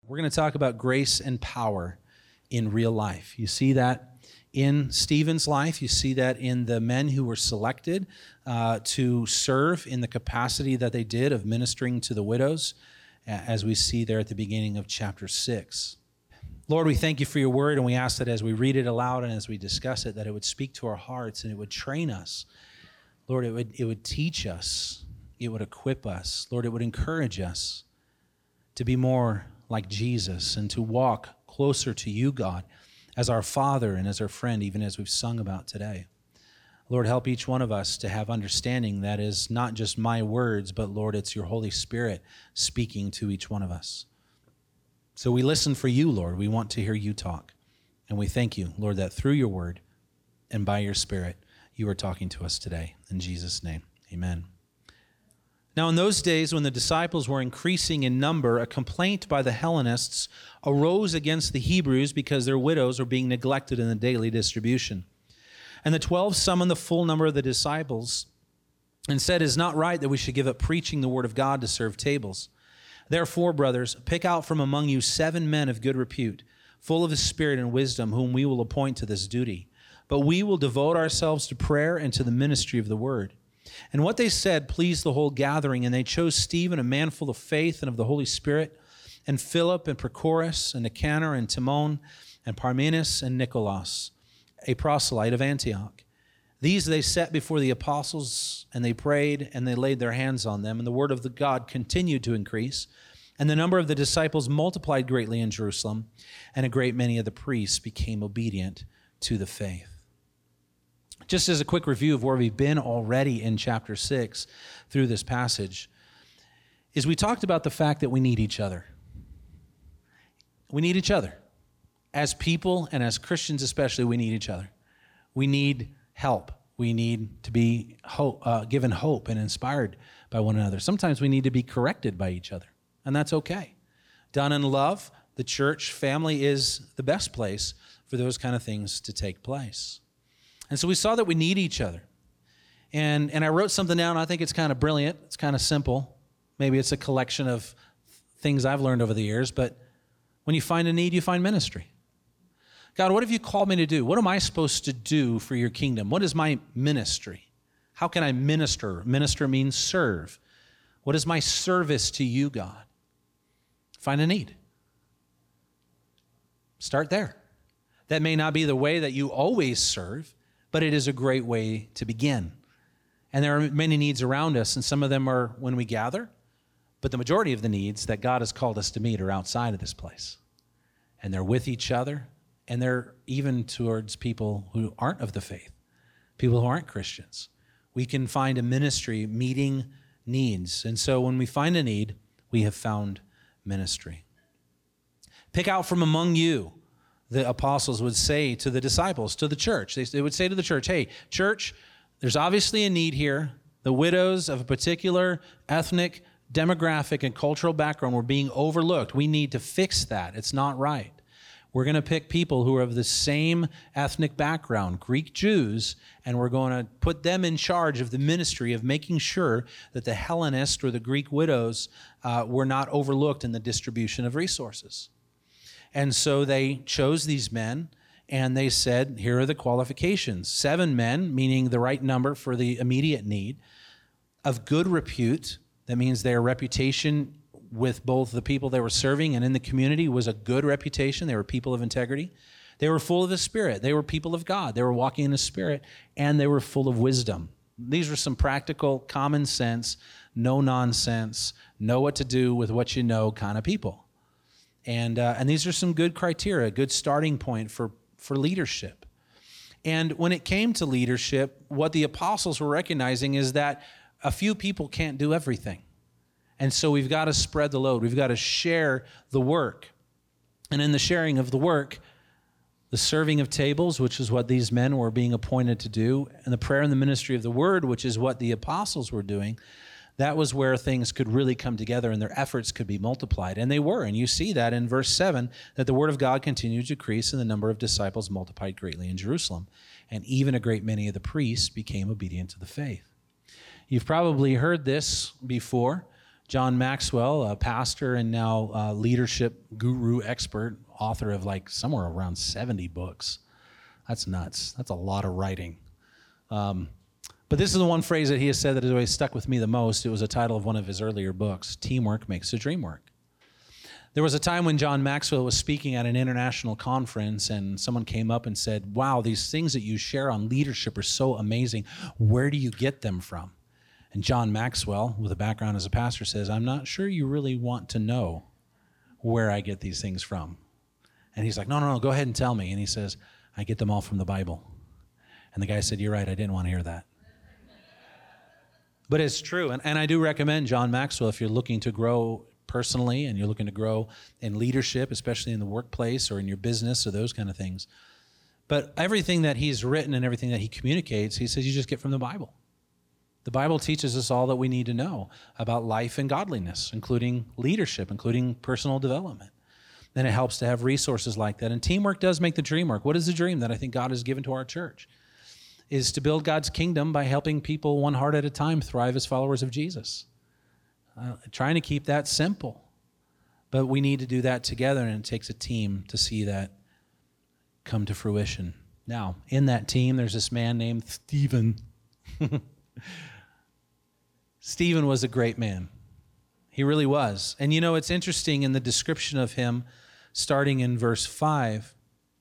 We're going to talk about grace and power in real life. You see that in Stephen's life. You see that in the men who were selected to serve in the capacity that they did of ministering to the widows, as we see there at the beginning of chapter 6. Lord, we thank you for your word, and we ask that as we read it aloud and as we discuss it, that it would speak to our hearts and it would train us. Lord, it would teach us. It would equip us. Lord, it would encourage us to be more like Jesus and to walk closer to you, God, as our Father and as our friend, even as we've sung about today. Lord, help each one of us to have understanding that is not just my words, but Lord, it's your Holy Spirit speaking to each one of us. So we listen for you, Lord. We want to hear you talk. And we thank you, Lord, that through your word and by your Spirit, you are talking to us today. In Jesus' name, amen. Now, in those days when the disciples were increasing in number, a complaint by the Hellenists arose against the Hebrews because their widows were being neglected in the daily distribution. And the 12 summoned the full number of the disciples and said, "It is not right that we should give up preaching the word of God to serve tables. Therefore, brothers, pick out from among you 7 men of good repute, full of the Spirit and wisdom, whom we will appoint to this duty. But we will devote ourselves to prayer and to the ministry of the word." And what they said pleased the whole gathering, and they chose Stephen, a man full of faith and of the Holy Spirit, and Philip and Prochorus and Nicanor and Timon and Parmenas and Nicholas, a proselyte of Antioch. These they set before the apostles, and they prayed, and they laid their hands on them, and the word of the God continued to increase, and the number of the disciples multiplied greatly in Jerusalem, and a great many of the priests became obedient to the faith. Just as a quick review of where we've been already in chapter 6 through this passage, is we talked about the fact that we need each other. We need each other. As people and as Christians especially, we need each other. We need help. We need to be given hope and inspired by one another. Sometimes we need to be corrected by each other, and that's okay. Done in love, the church family is the best place for those kind of things to take place. And so we saw that we need each other. And I wrote something down. I think it's kind of brilliant. It's kind of simple. Maybe it's a collection of things I've learned over the years, but when you find a need, you find ministry. God, what have you called me to do? What am I supposed to do for your kingdom? What is my ministry? How can I minister? Minister means serve. What is my service to you, God? Find a need. Start there. That may not be the way that you always serve, but it is a great way to begin. And there are many needs around us, and some of them are when we gather, but the majority of the needs that God has called us to meet are outside of this place. And they're with each other, and they're even towards people who aren't of the faith, people who aren't Christians. We can find a ministry meeting needs. And so when we find a need, we have found ministry. Pick out from among you, the apostles would say to the disciples, to the church. They would say to the church, hey, church, there's obviously a need here. The widows of a particular ethnic, demographic, and cultural background were being overlooked. We need to fix that. It's not right. We're going to pick people who are of the same ethnic background, Greek Jews, and we're going to put them in charge of the ministry of making sure that the Hellenist or the Greek widows were not overlooked in the distribution of resources. And so they chose these men, and they said, here are the qualifications. 7 men, meaning the right number for the immediate need, of good repute. That means their reputation with both the people they were serving and in the community was a good reputation. They were people of integrity. They were full of the Spirit. They were people of God. They were walking in the Spirit, and they were full of wisdom. These were some practical, common sense, no nonsense, know what to do with what you know kind of people. And these are some good criteria, a good starting point for leadership. And when it came to leadership, what the apostles were recognizing is that a few people can't do everything. And so we've got to spread the load. We've got to share the work. And in the sharing of the work, the serving of tables, which is what these men were being appointed to do, and the prayer and the ministry of the word, which is what the apostles were doing, that was where things could really come together and their efforts could be multiplied. And they were. And you see that in verse 7, that the word of God continued to increase and the number of disciples multiplied greatly in Jerusalem. And even a great many of the priests became obedient to the faith. You've probably heard this before. John Maxwell, a pastor and now leadership guru expert, author of like somewhere around 70 books. That's nuts. That's a lot of writing. But this is the one phrase that he has said that has always stuck with me the most. It was a title of one of his earlier books, Teamwork Makes the Dream Work. There was a time when John Maxwell was speaking at an international conference and someone came up and said, wow, these things that you share on leadership are so amazing. Where do you get them from? And John Maxwell, with a background as a pastor, says, I'm not sure you really want to know where I get these things from. And he's like, no, go ahead and tell me. And he says, I get them all from the Bible. And the guy said, you're right, I didn't want to hear that. But it's true. And I do recommend John Maxwell if you're looking to grow personally and you're looking to grow in leadership, especially in the workplace or in your business or those kind of things. But everything that he's written and everything that he communicates, he says you just get from the Bible. The Bible teaches us all that we need to know about life and godliness, including leadership, including personal development. And it helps to have resources like that. And teamwork does make the dream work. What is the dream that I think God has given to our church? Is to build God's kingdom by helping people one heart at a time thrive as followers of Jesus. Trying to keep that simple. But we need to do that together, and it takes a team to see that come to fruition. Now, in that team, there's this man named Stephen. Stephen was a great man. He really was. And you know, it's interesting in the description of him, starting in verse 5,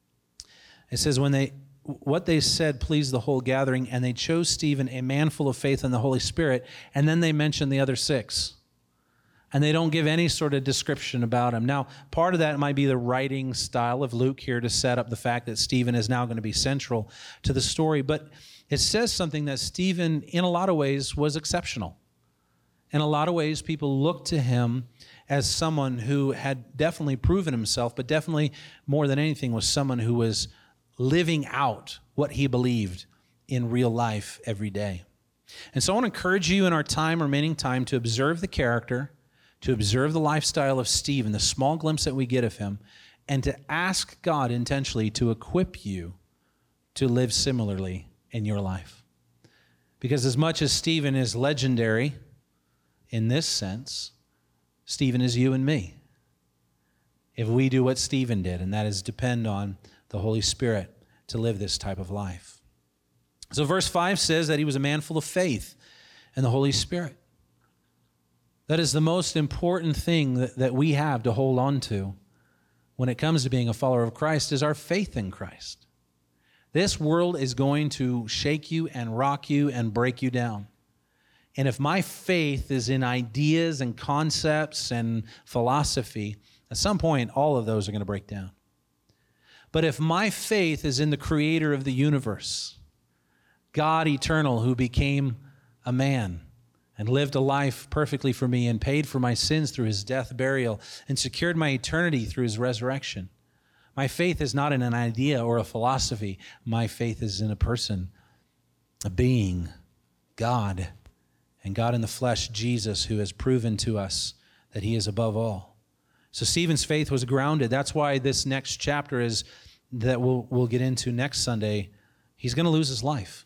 it says, what they said pleased the whole gathering, and they chose Stephen, a man full of faith in the Holy Spirit, and then they mention the other 6. And they don't give any sort of description about him. Now, part of that might be the writing style of Luke here to set up the fact that Stephen is now going to be central to the story. But it says something that Stephen, in a lot of ways, was exceptional. In a lot of ways, people looked to him as someone who had definitely proven himself, but definitely more than anything was someone who was living out what he believed in real life every day. And so I want to encourage you in our remaining time, to observe the character, to observe the lifestyle of Stephen, the small glimpse that we get of him, and to ask God intentionally to equip you to live similarly in your life. Because as much as Stephen is legendary in this sense, Stephen is you and me. If we do what Stephen did, and that is depend on the Holy Spirit to live this type of life. So verse 5 says that he was a man full of faith and the Holy Spirit. That is the most important thing that we have to hold on to when it comes to being a follower of Christ, is our faith in Christ. This world is going to shake you and rock you and break you down. And if my faith is in ideas and concepts and philosophy, at some point, all of those are going to break down. But if my faith is in the creator of the universe, God eternal, who became a man and lived a life perfectly for me and paid for my sins through his death, burial, and secured my eternity through his resurrection. My faith is not in an idea or a philosophy. My faith is in a person, a being, God, and God in the flesh, Jesus, who has proven to us that he is above all. So Stephen's faith was grounded. That's why this next chapter is that we'll get into next Sunday. He's going to lose his life.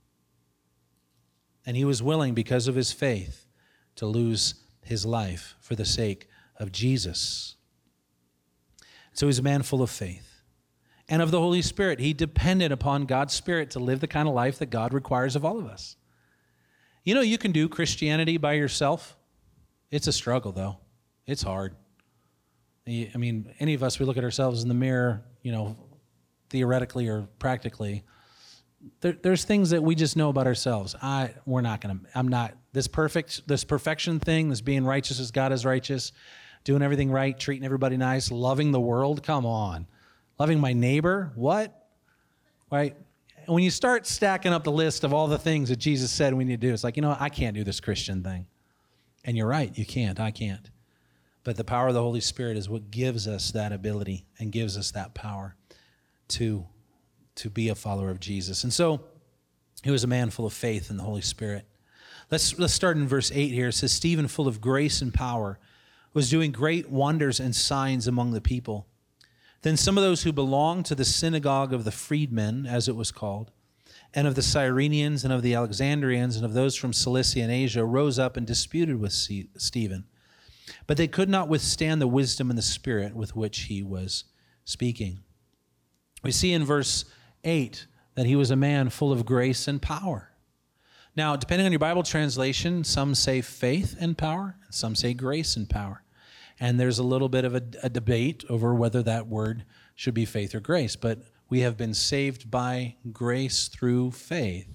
And he was willing, because of his faith, to lose his life for the sake of Jesus. So he's a man full of faith and of the Holy Spirit. He depended upon God's Spirit to live the kind of life that God requires of all of us. You know, you can do Christianity by yourself. It's a struggle, though. It's hard. I mean, any of us, we look at ourselves in the mirror, you know, theoretically or practically. There's things that we just know about ourselves. This perfection thing, this being righteous as God is righteous, doing everything right, treating everybody nice, loving the world, come on. Loving my neighbor, what? Right? And when you start stacking up the list of all the things that Jesus said we need to do, it's like, you know what? I can't do this Christian thing. And you're right, you can't, I can't. But the power of the Holy Spirit is what gives us that ability and gives us that power to be a follower of Jesus. And so he was a man full of faith in the Holy Spirit. Let's start in verse 8 here. It says, Stephen, full of grace and power, was doing great wonders and signs among the people. Then some of those who belonged to the synagogue of the freedmen, as it was called, and of the Cyrenians and of the Alexandrians and of those from Cilicia and Asia rose up and disputed with Stephen. But they could not withstand the wisdom and the spirit with which he was speaking. We see in verse 8 that he was a man full of grace and power. Now, depending on your Bible translation, some say faith and power, and some say grace and power. And there's a little bit of a debate over whether that word should be faith or grace. But we have been saved by grace through faith.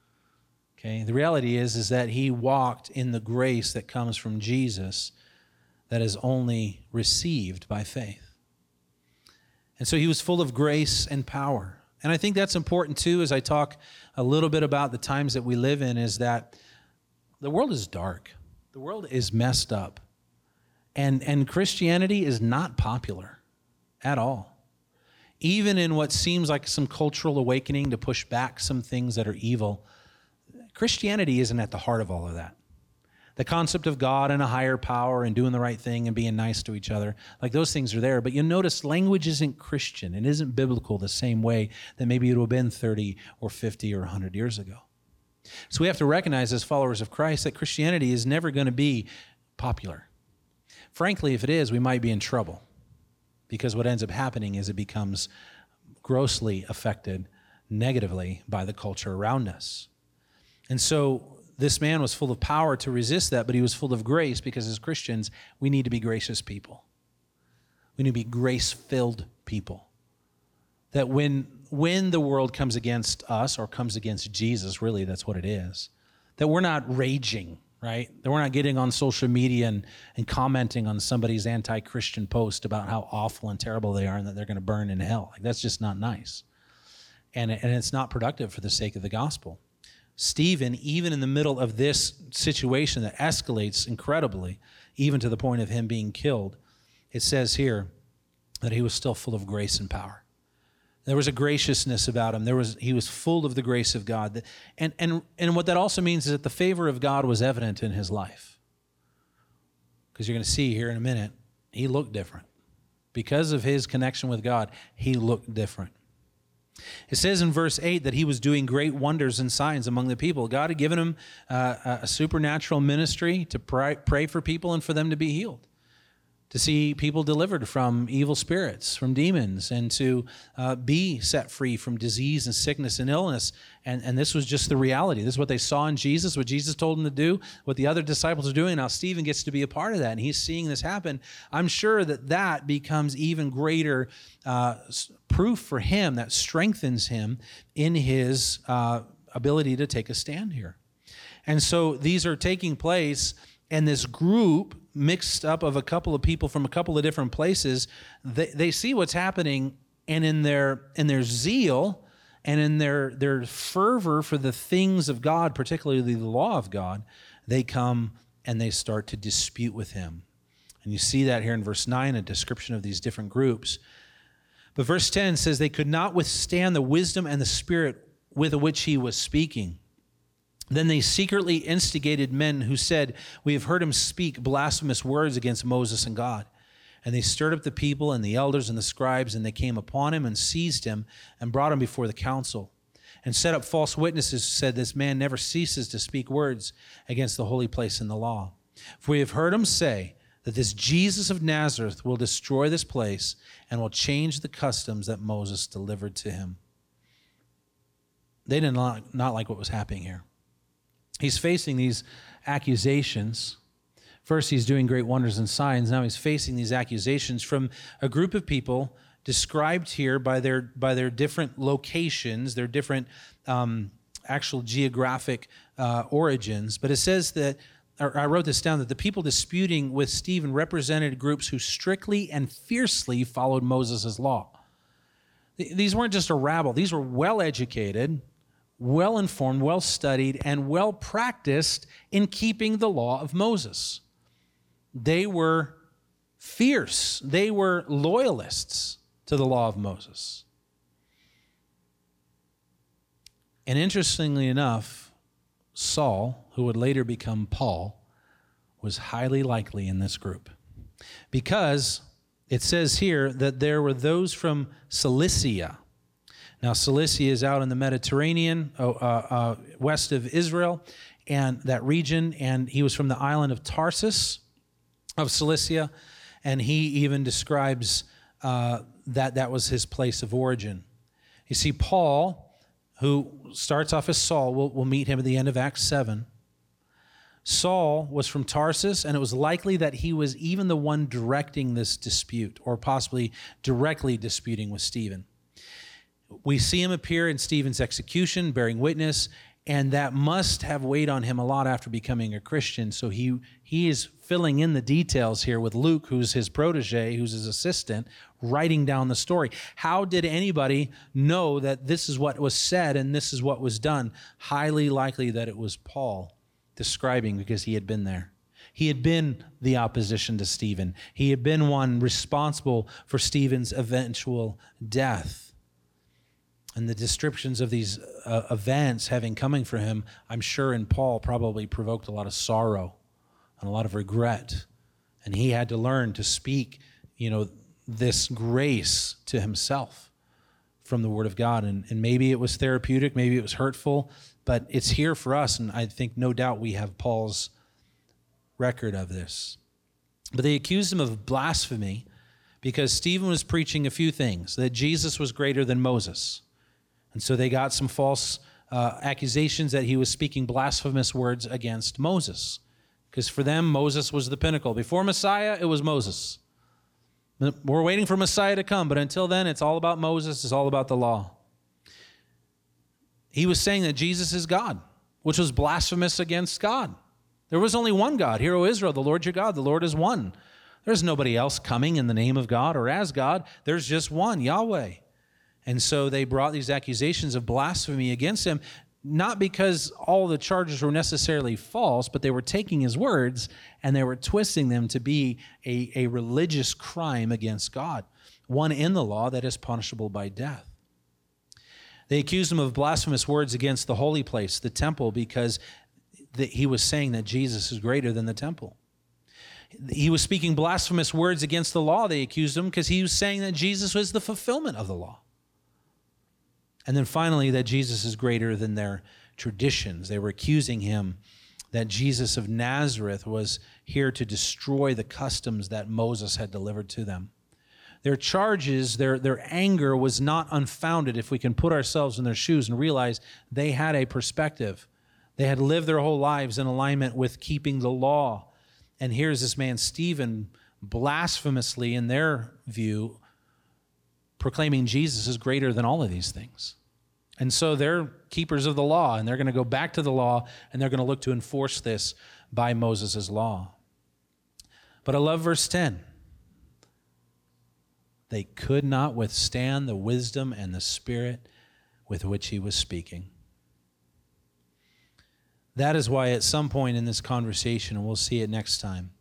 Okay, the reality is that he walked in the grace that comes from Jesus that is only received by faith. And so he was full of grace and power. And I think that's important too, as I talk a little bit about the times that we live in, is that the world is dark. The world is messed up. And Christianity is not popular at all. Even in what seems like some cultural awakening to push back some things that are evil, Christianity isn't at the heart of all of that. The concept of God and a higher power and doing the right thing and being nice to each other, like those things are there. But you notice language isn't Christian. It isn't biblical the same way that maybe it would have been 30 or 50 or 100 years ago. So we have to recognize as followers of Christ that Christianity is never going to be popular. Frankly, if it is, we might be in trouble, because what ends up happening is it becomes grossly affected negatively by the culture around us. And so this man was full of power to resist that, but he was full of grace, because as Christians, we need to be gracious people. We need to be grace-filled people. That when the world comes against us or comes against Jesus, really that's what it is, that we're not raging, right? That we're not getting on social media and commenting on somebody's anti-Christian post about how awful and terrible they are and that they're going to burn in hell. Like, that's just not nice. And it's not productive for the sake of the gospel. Stephen, even in the middle of this situation that escalates incredibly, even to the point of him being killed, it says here that he was still full of grace and power. There was a graciousness about him. He was full of the grace of God. And what that also means is that the favor of God was evident in his life. Because you're going to see here in a minute, he looked different. Because of his connection with God, he looked different. It says in verse 8 that he was doing great wonders and signs among the people. God had given him a supernatural ministry to pray for people and for them to be healed, to see people delivered from evil spirits, from demons, and to be set free from disease and sickness and illness. And this was just the reality. This is what they saw in Jesus, what Jesus told them to do, what the other disciples are doing. Now Stephen gets to be a part of that, and he's seeing this happen. I'm sure that becomes even greater proof for him, that strengthens him in his ability to take a stand here. And so these are taking place, and this group mixed up of a couple of people from a couple of different places, they see what's happening, and in their zeal and in their fervor for the things of God, particularly the law of God, they come and they start to dispute with him. And you see that here in verse 9, a description of these different groups. But verse 10 says they could not withstand the wisdom and the spirit with which he was speaking. Then they secretly instigated men who said, "We have heard him speak blasphemous words against Moses and God." And they stirred up the people and the elders and the scribes, and they came upon him and seized him and brought him before the council, and set up false witnesses who said, "This man never ceases to speak words against the holy place and the law. For we have heard him say that this Jesus of Nazareth will destroy this place and will change the customs that Moses delivered to him." They did not like what was happening here. He's facing these accusations. First, he's doing great wonders and signs. Now he's facing these accusations from a group of people described here by their different locations, their different actual geographic origins. But it says that, or I wrote this down, that the people disputing with Stephen represented groups who strictly and fiercely followed Moses' law. These weren't just a rabble. These were well-educated, well-informed, well-studied, and well-practiced in keeping the law of Moses. They were fierce. They were loyalists to the law of Moses. And interestingly enough, Saul, who would later become Paul, was highly likely in this group, because it says here that there were those from Cilicia. Now, Cilicia is out in the Mediterranean, west of Israel, and that region, and he was from the island of Tarsus of Cilicia, and he even describes that was his place of origin. You see, Paul, who starts off as Saul, we'll meet him at the end of Acts 7. Saul was from Tarsus, and it was likely that he was even the one directing this dispute, or possibly directly disputing with Stephen. We see him appear in Stephen's execution, bearing witness, and that must have weighed on him a lot after becoming a Christian. So he is filling in the details here with Luke, who's his protege, who's his assistant, writing down the story. How did anybody know that this is what was said and this is what was done? Highly likely that it was Paul describing, because he had been there. He had been the opposition to Stephen. He had been one responsible for Stephen's eventual death. And the descriptions of these events having coming for him, I'm sure in Paul probably provoked a lot of sorrow and a lot of regret. And he had to learn to speak, this grace to himself from the Word of God. And maybe it was therapeutic, maybe it was hurtful, but it's here for us. And I think no doubt we have Paul's record of this. But they accused him of blasphemy because Stephen was preaching a few things, that Jesus was greater than Moses. And so they got some false accusations that he was speaking blasphemous words against Moses. Because for them, Moses was the pinnacle. Before Messiah, it was Moses. We're waiting for Messiah to come, but until then, it's all about Moses, it's all about the law. He was saying that Jesus is God, which was blasphemous against God. There was only one God. Hear, O Israel, the Lord your God, the Lord is one. There's nobody else coming in the name of God or as God. There's just one, Yahweh. And so they brought these accusations of blasphemy against him, not because all the charges were necessarily false, but they were taking his words and they were twisting them to be a religious crime against God, one in the law that is punishable by death. They accused him of blasphemous words against the holy place, the temple, because he was saying that Jesus is greater than the temple. He was speaking blasphemous words against the law, they accused him, because he was saying that Jesus was the fulfillment of the law. And then finally, that Jesus is greater than their traditions. They were accusing him that Jesus of Nazareth was here to destroy the customs that Moses had delivered to them. Their charges, their anger was not unfounded if we can put ourselves in their shoes and realize they had a perspective. They had lived their whole lives in alignment with keeping the law. And here's this man, Stephen, blasphemously, in their view, proclaiming Jesus is greater than all of these things. And so they're keepers of the law, and they're going to go back to the law, and they're going to look to enforce this by Moses' law. But I love verse 10. They could not withstand the wisdom and the spirit with which he was speaking. That is why at some point in this conversation, and we'll see it next time,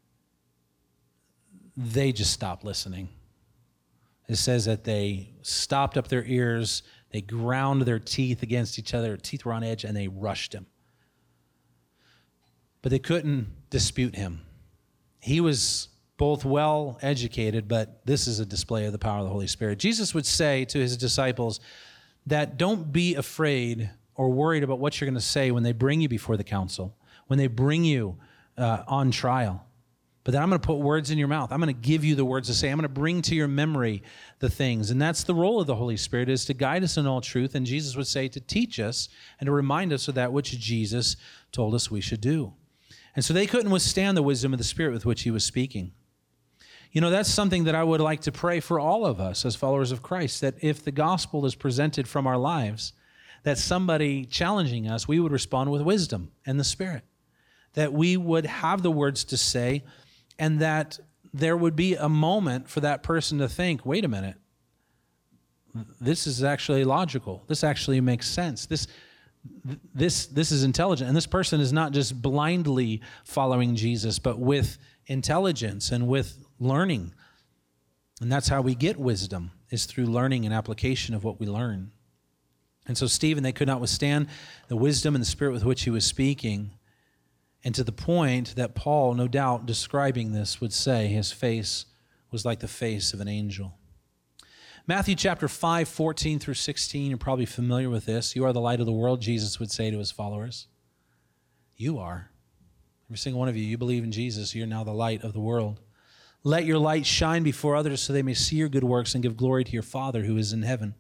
they just stopped listening. It says that they stopped up their ears, they ground their teeth against each other, their teeth were on edge, and they rushed him. But they couldn't dispute him. He was both well educated, but this is a display of the power of the Holy Spirit. Jesus would say to his disciples that don't be afraid or worried about what you're going to say when they bring you before the council, when they bring you on trial. But then I'm going to put words in your mouth. I'm going to give you the words to say. I'm going to bring to your memory the things. And that's the role of the Holy Spirit, is to guide us in all truth. And Jesus would say to teach us and to remind us of that which Jesus told us we should do. And so they couldn't withstand the wisdom of the Spirit with which he was speaking. That's something that I would like to pray for all of us as followers of Christ, that if the gospel is presented from our lives, that somebody challenging us, we would respond with wisdom and the Spirit, that we would have the words to say, and that there would be a moment for that person to think, wait a minute, this is actually logical. This actually makes sense. This is intelligent. And this person is not just blindly following Jesus, but with intelligence and with learning. And that's how we get wisdom, is through learning and application of what we learn. And so Stephen, they could not withstand the wisdom and the spirit with which he was speaking. And to the point that Paul, no doubt describing this, would say his face was like the face of an angel. Matthew chapter 5, 14 through 16, you're probably familiar with this. You are the light of the world, Jesus would say to his followers. You are. Every single one of you, you believe in Jesus, you're now the light of the world. Let your light shine before others so they may see your good works and give glory to your Father who is in heaven.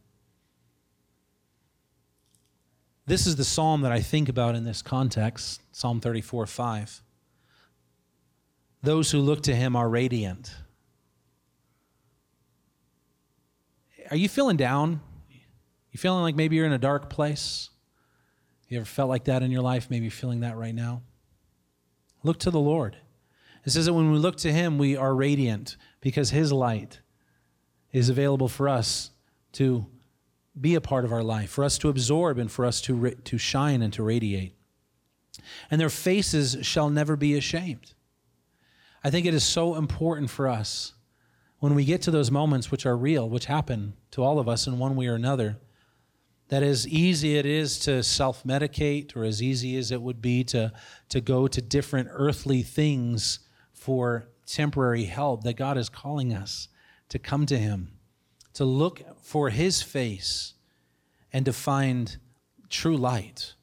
This is the psalm that I think about in this context, Psalm 34, 5. Those who look to him are radiant. Are you feeling down? You feeling like maybe you're in a dark place? You ever felt like that in your life? Maybe you're feeling that right now. Look to the Lord. It says that when we look to him, we are radiant because his light is available for us to be a part of our life, for us to absorb and for us to shine and to radiate. And their faces shall never be ashamed. I think it is so important for us when we get to those moments which are real, which happen to all of us in one way or another, that as easy it is to self-medicate or as easy as it would be to go to different earthly things for temporary help, that God is calling us to come to him, to look for his face and to find true light.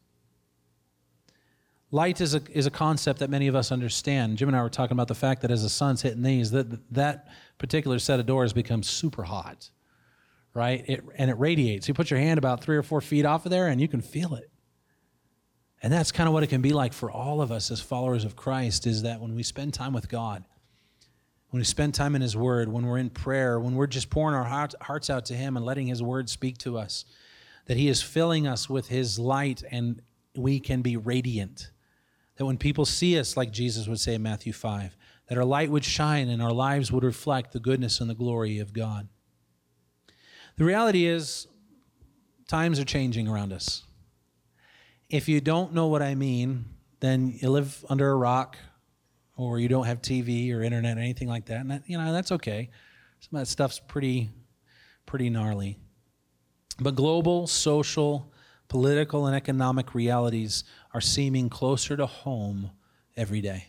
Light is a concept that many of us understand. Jim and I were talking about the fact that as the sun's hitting these, that particular set of doors becomes super hot, right? It radiates. You put your hand about 3 or 4 feet off of there and you can feel it. And that's kind of what it can be like for all of us as followers of Christ, is that when we spend time with God, when we spend time in his word, when we're in prayer, when we're just pouring our hearts out to him and letting his word speak to us, that he is filling us with his light and we can be radiant. That when people see us, like Jesus would say in Matthew 5, that our light would shine and our lives would reflect the goodness and the glory of God. The reality is, times are changing around us. If you don't know what I mean, then you live under a rock, or you don't have TV or internet or anything like that, and that's okay. Some of that stuff's pretty gnarly. But global, social, political, and economic realities are seeming closer to home every day.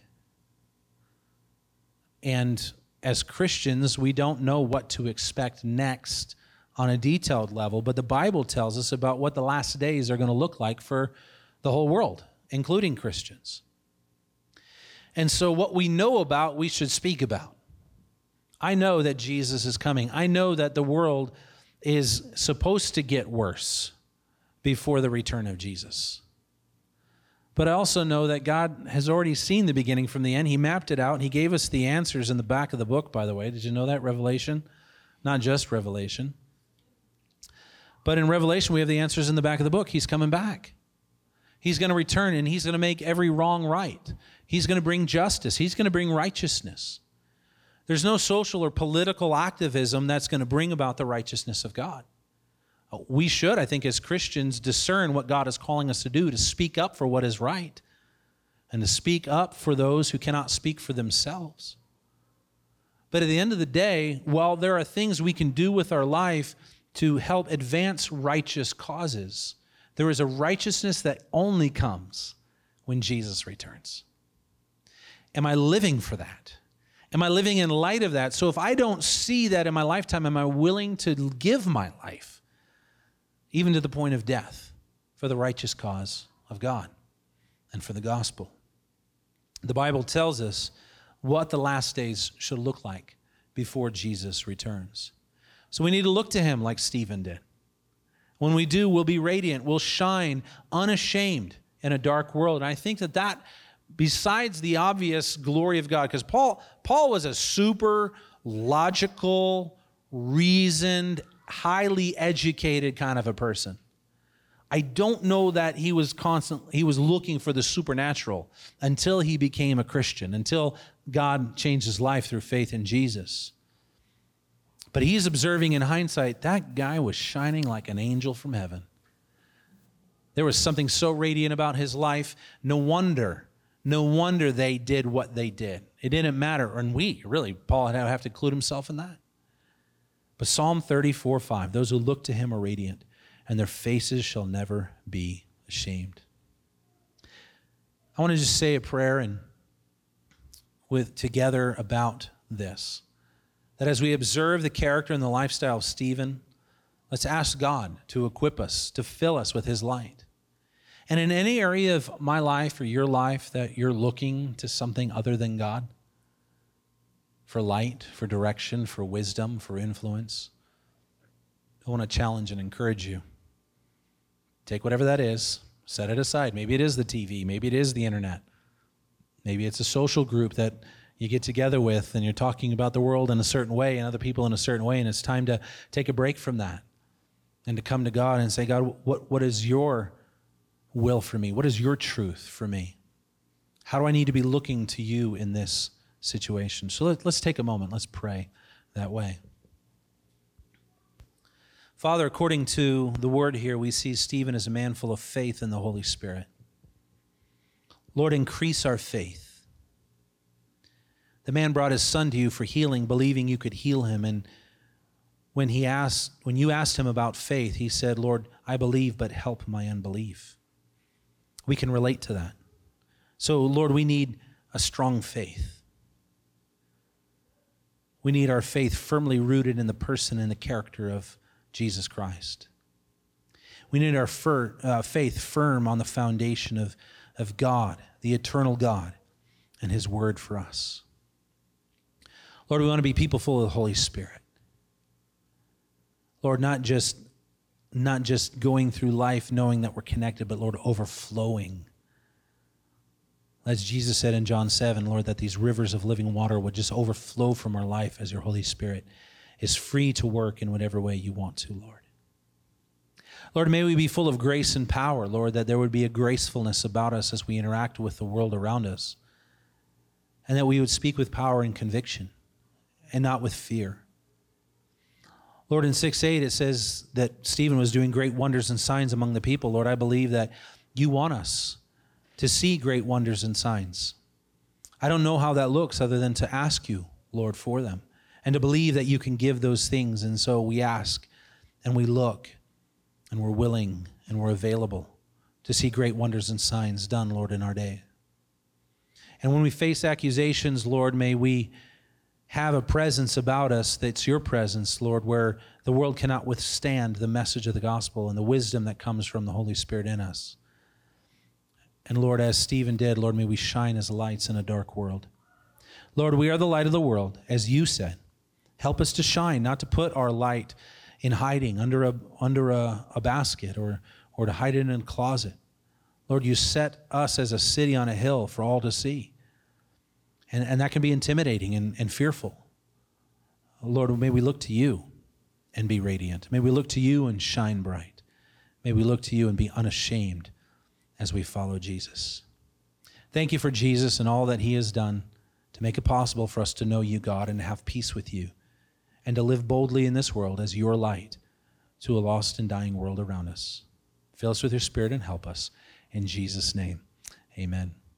And as Christians, we don't know what to expect next on a detailed level, but the Bible tells us about what the last days are going to look like for the whole world, including Christians. And so what we know about, we should speak about. I know that Jesus is coming. I know that the world is supposed to get worse before the return of Jesus. But I also know that God has already seen the beginning from the end. He mapped it out. He gave us the answers in the back of the book, by the way. Did you know that? Revelation? Not just Revelation. But in Revelation, we have the answers in the back of the book. He's coming back. He's going to return, and he's going to make every wrong right. He's going to bring justice. He's going to bring righteousness. There's no social or political activism that's going to bring about the righteousness of God. We should, I think, as Christians, discern what God is calling us to do, to speak up for what is right, and to speak up for those who cannot speak for themselves. But at the end of the day, while there are things we can do with our life to help advance righteous causes, there is a righteousness that only comes when Jesus returns. Am I living for that? Am I living in light of that? So if I don't see that in my lifetime, am I willing to give my life, even to the point of death, for the righteous cause of God and for the gospel? The Bible tells us what the last days should look like before Jesus returns. So we need to look to him like Stephen did. When we do, we'll be radiant. We'll shine unashamed in a dark world. And I think that besides the obvious glory of God, because Paul was a super logical, reasoned, highly educated kind of a person. I don't know that he was looking for the supernatural until he became a Christian, until God changed his life through faith in Jesus. But he's observing in hindsight, that guy was shining like an angel from heaven. There was something so radiant about his life. No wonder they did what they did. It didn't matter. And Paul would have to include himself in that. But Psalm 34:5, those who look to him are radiant, and their faces shall never be ashamed. I want to just say a prayer together about this. that as we observe the character and the lifestyle of Stephen, let's ask God to equip us, to fill us with his light. And in any area of my life or your life that you're looking to something other than God, for light, for direction, for wisdom, for influence, I want to challenge and encourage you. Take whatever that is, set it aside. Maybe it is the TV, maybe it is the internet. Maybe it's a social group that you get together with and you're talking about the world in a certain way and other people in a certain way, and it's time to take a break from that and to come to God and say, God, what is your will for me? What is your truth for me? How do I need to be looking to you in this situation? So let's take a moment. Let's pray that way. Father, according to the word here, we see Stephen as a man full of faith in the Holy Spirit. Lord, increase our faith. The man brought his son to you for healing, believing you could heal him. And when you asked him about faith, he said, Lord, I believe, but help my unbelief. We can relate to that. So, Lord, we need a strong faith. We need our faith firmly rooted in the person and the character of Jesus Christ. We need our faith firm on the foundation of God, the eternal God, and his word for us. Lord, we want to be people full of the Holy Spirit. Lord, not just going through life knowing that we're connected, but Lord, overflowing. As Jesus said in John 7, Lord, that these rivers of living water would just overflow from our life as your Holy Spirit is free to work in whatever way you want to, Lord. Lord, may we be full of grace and power, Lord, that there would be a gracefulness about us as we interact with the world around us, and that we would speak with power and conviction and not with fear. Lord, in 6:8, it says that Stephen was doing great wonders and signs among the people. Lord, I believe that you want us to see great wonders and signs. I don't know how that looks other than to ask you, Lord, for them, and to believe that you can give those things. And so we ask and we look and we're willing and we're available to see great wonders and signs done, Lord, in our day. And when we face accusations, Lord, may we have a presence about us that's your presence, Lord, where the world cannot withstand the message of the gospel and the wisdom that comes from the Holy Spirit in us. And Lord, as Stephen did, Lord, may we shine as lights in a dark world. Lord, we are the light of the world, as you said. Help us to shine, not to put our light in hiding under a basket or to hide it in a closet. Lord, you set us as a city on a hill for all to see. And that can be intimidating and fearful. Lord, may we look to you and be radiant. May we look to you and shine bright. May we look to you and be unashamed as we follow Jesus. Thank you for Jesus and all that he has done to make it possible for us to know you, God, and to have peace with you, and to live boldly in this world as your light to a lost and dying world around us. Fill us with your Spirit and help us. In Jesus' name, amen.